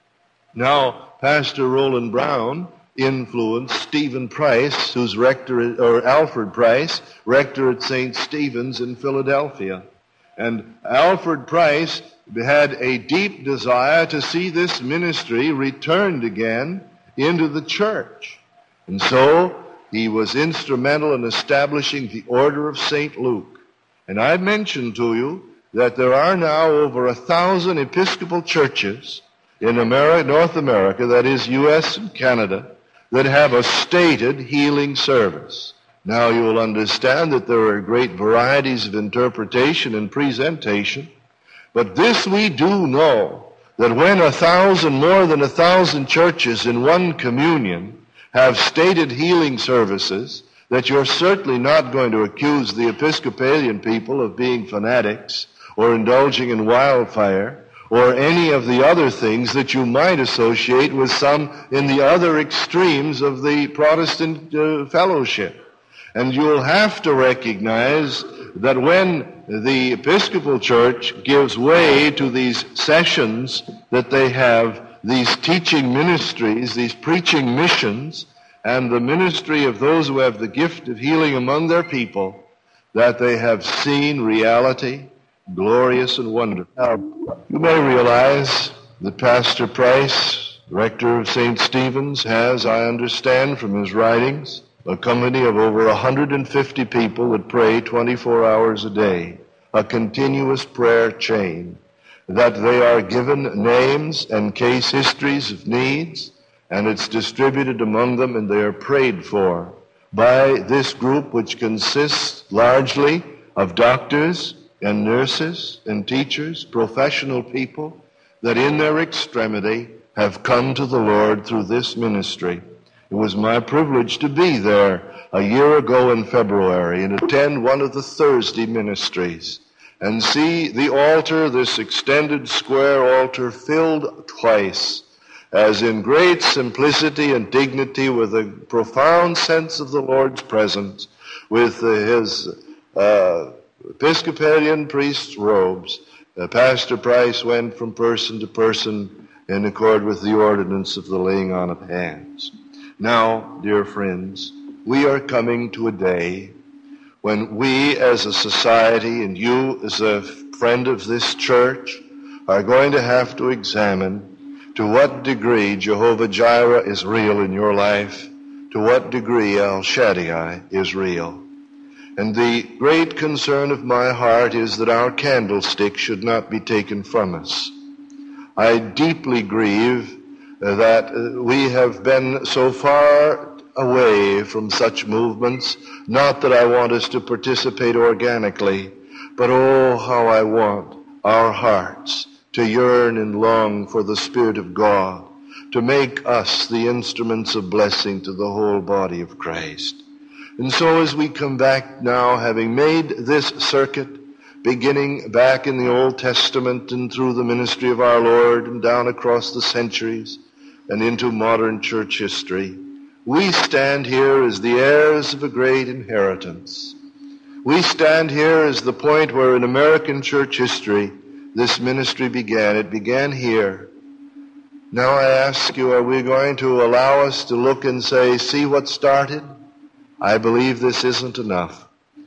Now, Pastor Roland Brown influenced Stephen Price, who's rector, or Alfred Price, rector at Saint Stephen's in Philadelphia. And Alfred Price had a deep desire to see this ministry returned again into the church. And so he was instrumental in establishing the Order of Saint Luke. And I mentioned to you that there are now over a thousand Episcopal churches in America, North America, that is U S and Canada, that have a stated healing service. Now you will understand that there are great varieties of interpretation and presentation. But this we do know, that when a thousand, more than a thousand churches in one communion have stated healing services, that you're certainly not going to accuse the Episcopalian people of being fanatics or indulging in wildfire or any of the other things that you might associate with some in the other extremes of the Protestant uh, fellowship. And you'll have to recognize that when the Episcopal Church gives way to these sessions that they have, these teaching ministries, these preaching missions, and the ministry of those who have the gift of healing among their people, that they have seen reality, glorious and wonderful. Now, you may realize that Pastor Price, rector of Saint Stephen's, has, I understand from his writings, a company of over one hundred fifty people that pray twenty-four hours a day, a continuous prayer chain, that they are given names and case histories of needs, and it's distributed among them, and they are prayed for by this group, which consists largely of doctors and nurses and teachers, professional people that in their extremity have come to the Lord through this ministry. It was my privilege to be there a year ago in February and attend one of the Thursday ministries and see the altar, this extended square altar, filled twice, as in great simplicity and dignity, with a profound sense of the Lord's presence, with uh, his uh, Episcopalian priest's robes. Uh, Pastor Price went from person to person in accord with the ordinance of the laying on of hands. Now, dear friends, we are coming to a day when we as a society and you as a friend of this church are going to have to examine to what degree Jehovah Jireh is real in your life, to what degree El Shaddai is real. And the great concern of my heart is that our candlestick should not be taken from us. I deeply grieve that we have been so far away from such movements. Not that I want us to participate organically, but oh, how I want our hearts to yearn and long for the Spirit of God, to make us the instruments of blessing to the whole body of Christ. And so as we come back now, having made this circuit, beginning back in the Old Testament and through the ministry of our Lord and down across the centuries and into modern church history, we stand here as the heirs of a great inheritance. We stand here as the point where in American church history this ministry began. It began here. Now I ask you, are we going to allow us to look and say, see what started? I believe this isn't enough.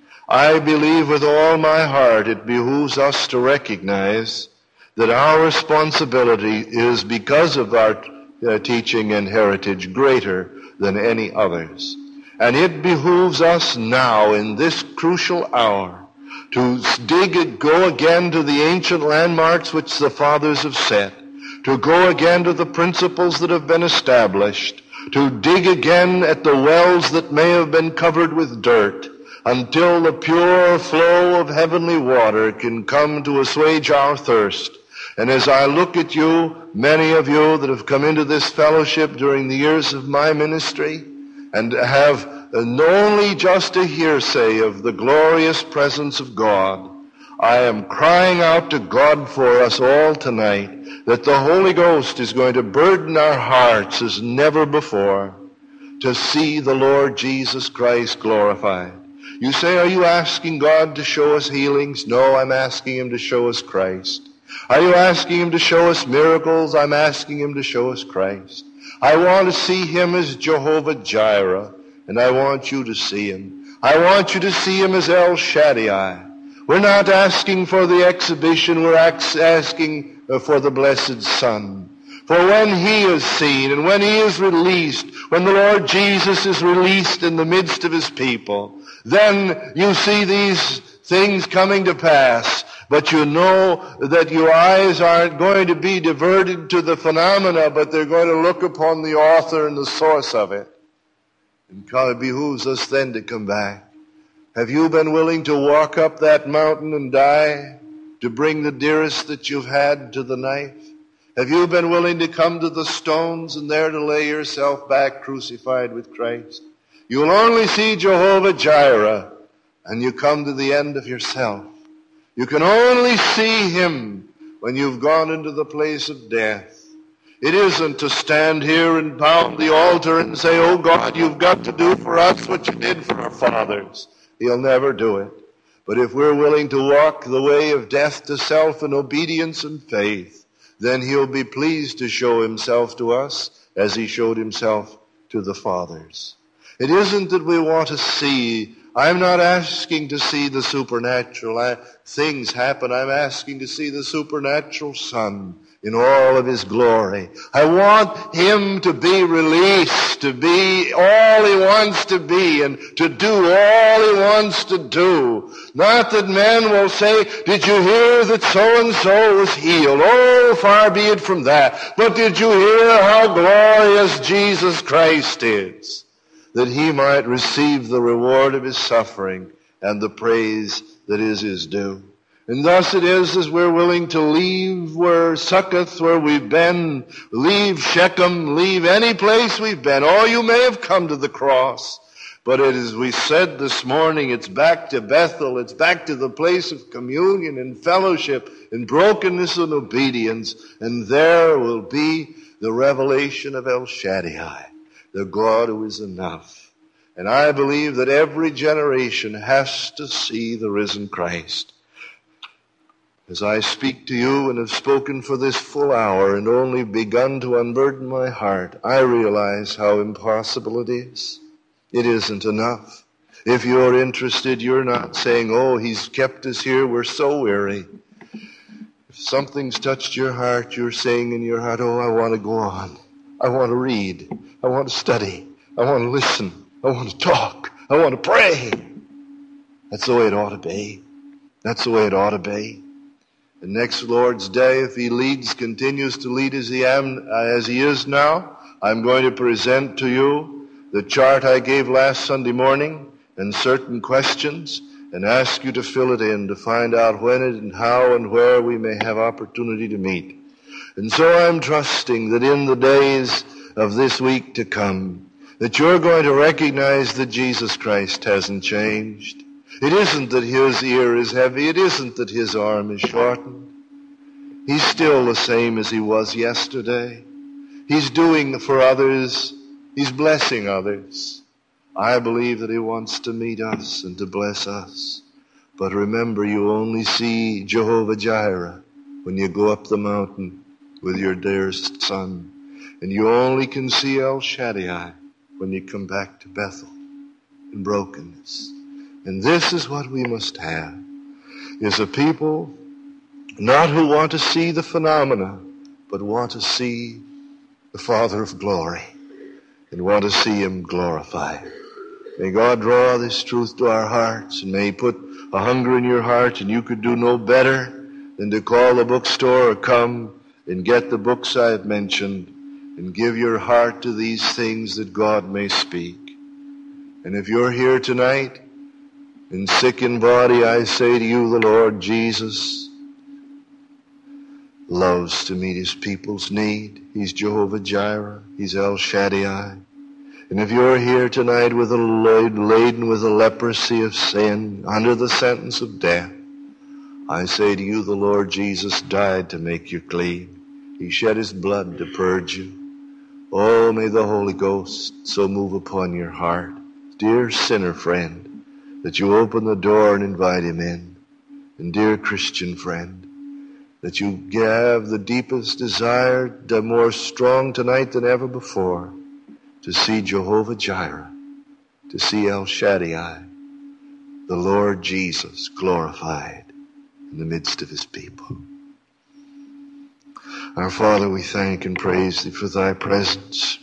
I believe with all my heart it behooves us to recognize that our responsibility is, because of our uh, teaching and heritage, greater than any others. And it behooves us now in this crucial hour to dig, go again to the ancient landmarks which the fathers have set, to go again to the principles that have been established, to dig again at the wells that may have been covered with dirt, until the pure flow of heavenly water can come to assuage our thirst. And as I look at you, many of you that have come into this fellowship during the years of my ministry and have only just a hearsay of the glorious presence of God, I am crying out to God for us all tonight that the Holy Ghost is going to burden our hearts as never before to see the Lord Jesus Christ glorified. You say, are you asking God to show us healings? No, I'm asking him to show us Christ. Are you asking him to show us miracles? I'm asking him to show us Christ. I want to see him as Jehovah Jireh, and I want you to see him. I want you to see him as El Shaddai. We're not asking for the exhibition, we're asking for the blessed Son. For when he is seen and when he is released, when the Lord Jesus is released in the midst of his people, then you see these things coming to pass. But you know that your eyes aren't going to be diverted to the phenomena, but they're going to look upon the author and the source of it. And it behooves us then to come back. Have you been willing to walk up that mountain and die, to bring the dearest that you've had to the knife? Have you been willing to come to the stones and there to lay yourself back crucified with Christ? You'll only see Jehovah Jireh, and you come to the end of yourself. You can only see him when you've gone into the place of death. It isn't to stand here and pound the altar and say, oh God, you've got to do for us what you did for our fathers. He'll never do it. But if we're willing to walk the way of death to self in obedience and faith, then he'll be pleased to show himself to us as he showed himself to the fathers. It isn't that we want to see. I'm not asking to see the supernatural I, things happen. I'm asking to see the supernatural Son in all of his glory. I want him to be released, to be all he wants to be, and to do all he wants to do. Not that men will say, did you hear that so-and-so was healed? Oh, far be it from that. But did you hear how glorious Jesus Christ is? That he might receive the reward of his suffering and the praise that is his due. And thus it is as we're willing to leave where Succoth, where we've been, leave Shechem, leave any place we've been. Oh, you may have come to the cross, but it, as we said this morning, it's back to Bethel. It's back to the place of communion and fellowship and brokenness and obedience. And there will be the revelation of El Shaddai, the God who is enough. And I believe that every generation has to see the risen Christ. As I speak to you and have spoken for this full hour and only begun to unburden my heart, I realize how impossible it is. It isn't enough. If you're interested, you're not saying, oh, he's kept us here, we're so weary. If something's touched your heart, you're saying in your heart, oh, I want to go on. I want to read. I want to study. I want to listen. I want to talk. I want to pray. That's the way it ought to be. That's the way it ought to be. And next Lord's Day, if he leads, continues to lead as he, am, as he is now, I'm going to present to you the chart I gave last Sunday morning and certain questions and ask you to fill it in to find out when and how and where we may have opportunity to meet. And so I'm trusting that in the days of this week to come, that you're going to recognize that Jesus Christ hasn't changed. It isn't that his ear is heavy. It isn't that his arm is shortened. He's still the same as he was yesterday. He's doing for others. He's blessing others. I believe that he wants to meet us and to bless us. But remember, you only see Jehovah Jireh when you go up the mountain with your dearest son. And you only can see El Shaddai when you come back to Bethel in brokenness. And this is what we must have, is a people not who want to see the phenomena, but want to see the Father of glory and want to see him glorified. May God draw this truth to our hearts, and may he put a hunger in your heart, and you could do no better than to call the bookstore or come and get the books I have mentioned and give your heart to these things that God may speak. And if you're here tonight and sick in body, I say to you, the Lord Jesus loves to meet his people's need. He's Jehovah Jireh. He's El Shaddai. And if you're here tonight with a load laden with a leprosy of sin, under the sentence of death, I say to you, the Lord Jesus died to make you clean. He shed his blood to purge you. Oh, may the Holy Ghost so move upon your heart, dear sinner friend, that you open the door and invite him in. And dear Christian friend, that you have the deepest desire, the more strong tonight than ever before, to see Jehovah Jireh, to see El Shaddai, the Lord Jesus glorified in the midst of his people. Our Father, we thank and praise thee for thy presence.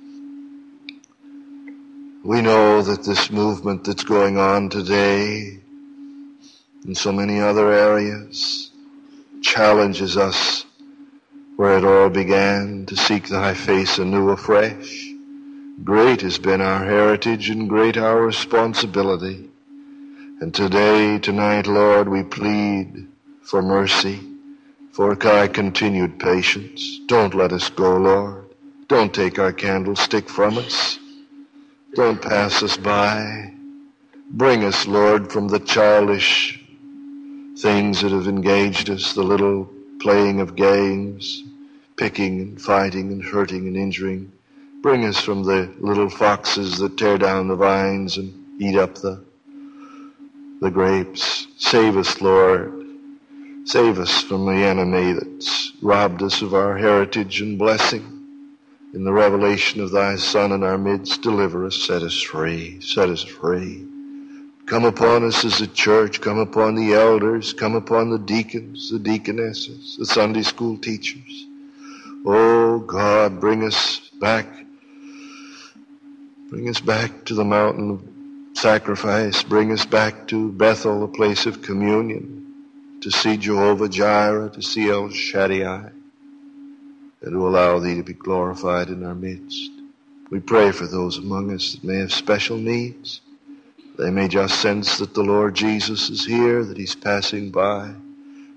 We know that this movement that's going on today in so many other areas challenges us where it all began, to seek thy face anew afresh. Great has been our heritage and great our responsibility. And today, tonight, Lord, we plead for mercy, for thy continued patience. Don't let us go, Lord. Don't take our candlestick from us. Don't pass us by. Bring us, Lord, from the childish things that have engaged us, the little playing of games, picking and fighting and hurting and injuring. Bring us from the little foxes that tear down the vines and eat up the, the grapes. Save us, Lord. Save us from the enemy that's robbed us of our heritage and blessing. In the revelation of thy Son in our midst, deliver us, set us free, set us free. Come upon us as a church, come upon the elders, come upon the deacons, the deaconesses, the Sunday school teachers. Oh God, bring us back, bring us back to the mountain of sacrifice, bring us back to Bethel, a place of communion, to see Jehovah Jireh, to see El Shaddai, and to allow thee to be glorified in our midst. We pray for those among us that may have special needs. They may just sense that the Lord Jesus is here, that he's passing by.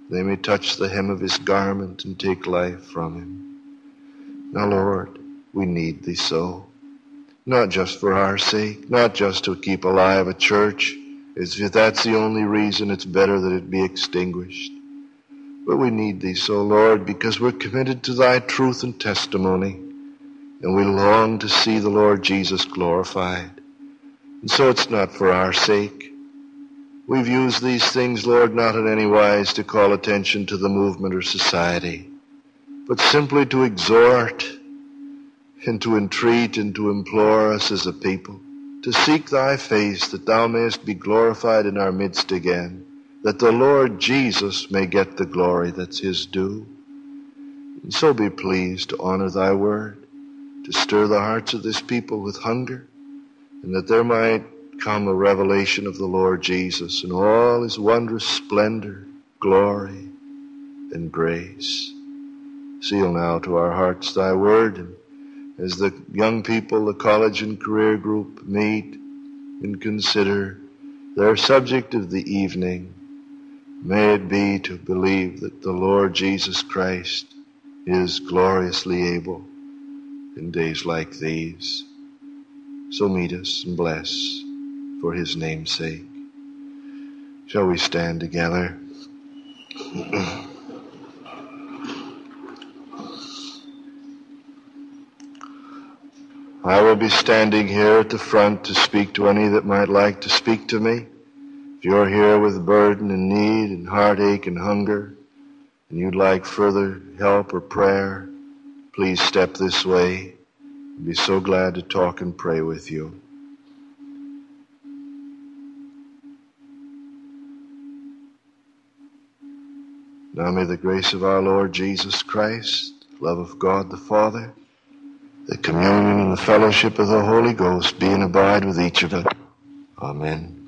they may touch the hem of his garment and take life from him. Now, Lord, we need thee so, not just for our sake, not just to keep alive a church, as if that's the only reason it's better that it be extinguished. But we need thee so, Lord, because we're committed to thy truth and testimony, and we long to see the Lord Jesus glorified. And so it's not for our sake. We've used these things, Lord, not in any wise to call attention to the movement or society, but simply to exhort and to entreat and to implore us as a people to seek thy face, that thou mayest be glorified in our midst again, that the Lord Jesus may get the glory that's his due. And so be pleased to honor thy word, to stir the hearts of this people with hunger, and that there might come a revelation of the Lord Jesus in all his wondrous splendor, glory, and grace. Seal now to our hearts thy word, and as the young people, the college and career group meet and consider their subject of the evening, may it be to believe that the Lord Jesus Christ is gloriously able in days like these. So meet us and bless for his name's sake. Shall we stand together? I will be standing here at the front to speak to any that might like to speak to me. If you're here with burden and need and heartache and hunger, and you'd like further help or prayer, please step this way. I'd be so glad to talk and pray with you. Now may the grace of our Lord Jesus Christ, the love of God the Father, the communion and the fellowship of the Holy Ghost be and abide with each of us. Amen.